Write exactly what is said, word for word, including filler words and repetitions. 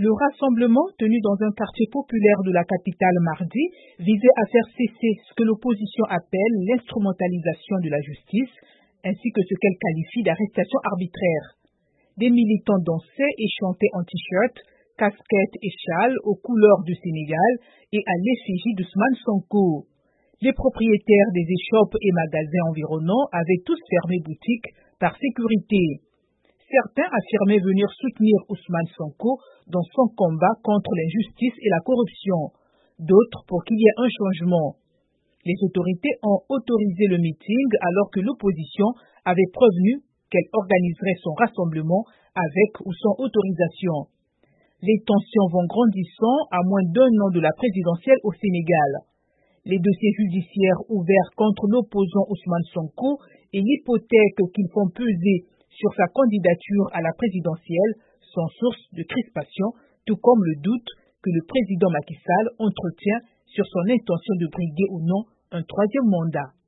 Le rassemblement tenu dans un quartier populaire de la capitale mardi visait à faire cesser ce que l'opposition appelle l'instrumentalisation de la justice, ainsi que ce qu'elle qualifie d'arrestation arbitraire. Des militants dansaient et chantaient en t-shirt, casquettes et châles aux couleurs du Sénégal et à l'effigie d'Ousmane Sonko. Les propriétaires des échoppes et magasins environnants avaient tous fermé boutique par sécurité. Certains affirmaient venir soutenir Ousmane Sonko dans son combat contre l'injustice et la corruption, d'autres pour qu'il y ait un changement. Les autorités ont autorisé le meeting alors que l'opposition avait prévenu qu'elle organiserait son rassemblement avec ou sans autorisation. Les tensions vont grandissant à moins d'un an de la présidentielle au Sénégal. Les dossiers judiciaires ouverts contre l'opposant Ousmane Sonko et l'hypothèque qu'ils font peser sur sa candidature à la présidentielle sont source de crispation, tout comme le doute que le président Macky Sall entretient sur son intention de briguer ou non un troisième mandat.